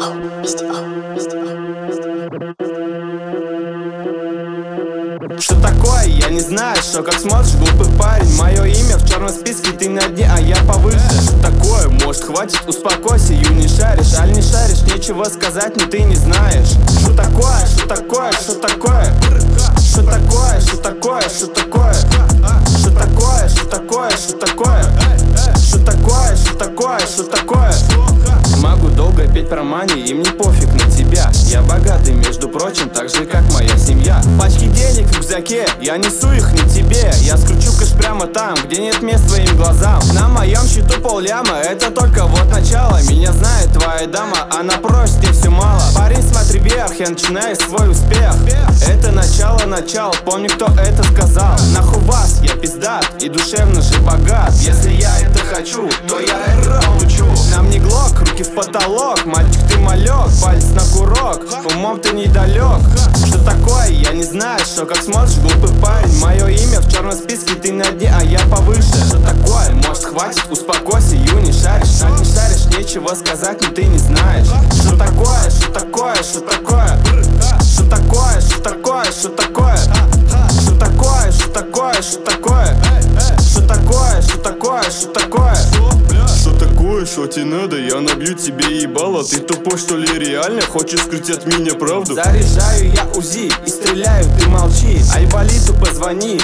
Что такое? Я не знаю, что как смотришь, глупый парень. Мое имя в черном списке, ты на дне, а я повыше. Что такое? Может хватит, успокойся, ю не шаришь. Аль не шаришь, нечего сказать, но ты не знаешь. Что такое? Что такое? Что такое? Что такое? Что такое? Что такое? Что такое? Что такое? Что такое? Что такое? Что такое? Что такое? Могу долго петь про мани, им не пофиг на тебя. Я богатый, между прочим, так же как моя семья. Пачки денег в рюкзаке, я несу их не тебе. Я скручу кэш прямо там, где нет мест твоим глазам. На моем счету полляма, это только вот начало. Меня знает твоя дама, она просит, тебе все мало. Парень, смотри вверх, я начинаю свой успех. Это начало, помни, кто это сказал. Нахуй вас, я пиздат и душевно же богат. Если я это хочу, то я это получу. Нам не глок, руки в потолок. Мальчик, ты малек, палец на курок. Умом ты недалек. Что такое? Я не знаю, что как смотришь, глупый парень. Мое имя в черном списке, ты на дне, а я повыше. Что такое? Может хватит, успокойся, ю не шаришь. Аль не шаришь, нечего сказать, но ты не знаешь. Что такое? Что такое? Что такое? Что такое? Что такое? Что такое? Что такое? Что такое? Что такое? Что такое? Что такое? Что такое? Что такое, что тебе надо? Я набью тебе ебало. Ты тупой, что ли, реально? Хочешь скрыть от меня правду? Заряжаю я УЗИ и стреляю, ты молчи. Айболиту позвони,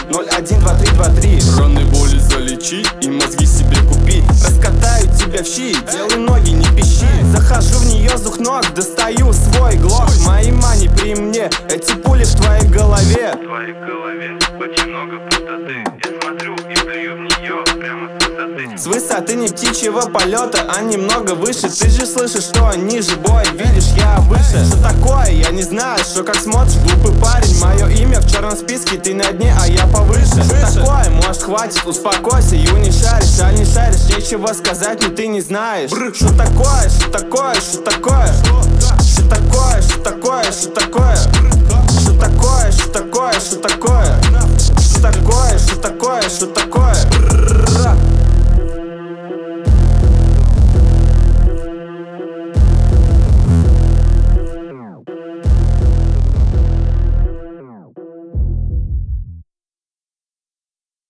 012323. Раны боли залечи и мозги себе купи. Раскатаю тебя в щи, делай ноги, не пищи. Захожу в нее с двух ног, достаю свой глок. Мои мани при мне, эти пули в твоей голове. В твоей голове очень много пустоты. Я смотрю и плюю в нее прямо с высоты. С высоты не птичьего полета, а немного выше. Ты же слышишь, что ниже, бой, видишь, я выше. Что такое? Я не знаю, что как смотришь, глупый парень. Мое имя в черном списке, ты на дне, а я повыше. Что такое? Может хватит, успокойся, ю не шаришь. Аль не шаришь, нечего сказать, но ты не знаешь. Что такое? Что такое? Что такое? Что такое? Что такое? Что такое?